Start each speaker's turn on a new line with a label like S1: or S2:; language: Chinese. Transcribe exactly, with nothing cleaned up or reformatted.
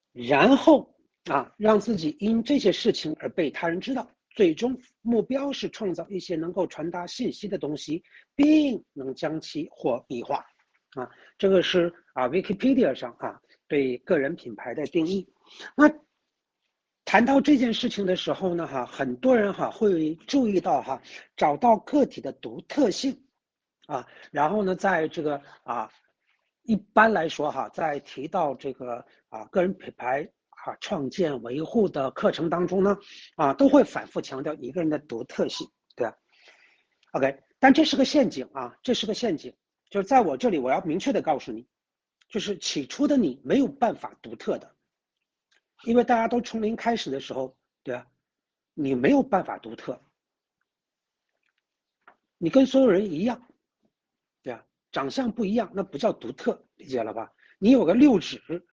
S1: 然后啊，让自己因这些事情而被他人知道。最终目标是创造一些能够传达信息的东西，并能将其货币化。啊，这个是啊 Wikipedia 上啊对个人品牌的定义。那谈到这件事情的时候呢，哈，很多人哈会注意到哈，找到个体的独特性，啊，然后呢，在这个啊，一般来说哈，在提到这个啊个人品牌啊创建维护的课程当中呢，啊都会反复强调一个人的独特性，对吧？OK，但这是个陷阱啊，这是个陷阱，就是在我这里我要明确的告诉你，就是起初的你没有办法独特的。因为大家都从零开始的时候，对吧？你没有办法独特，你跟所有人一样，对吧？长相不一样，那不叫独特，理解了吧？你有个六指，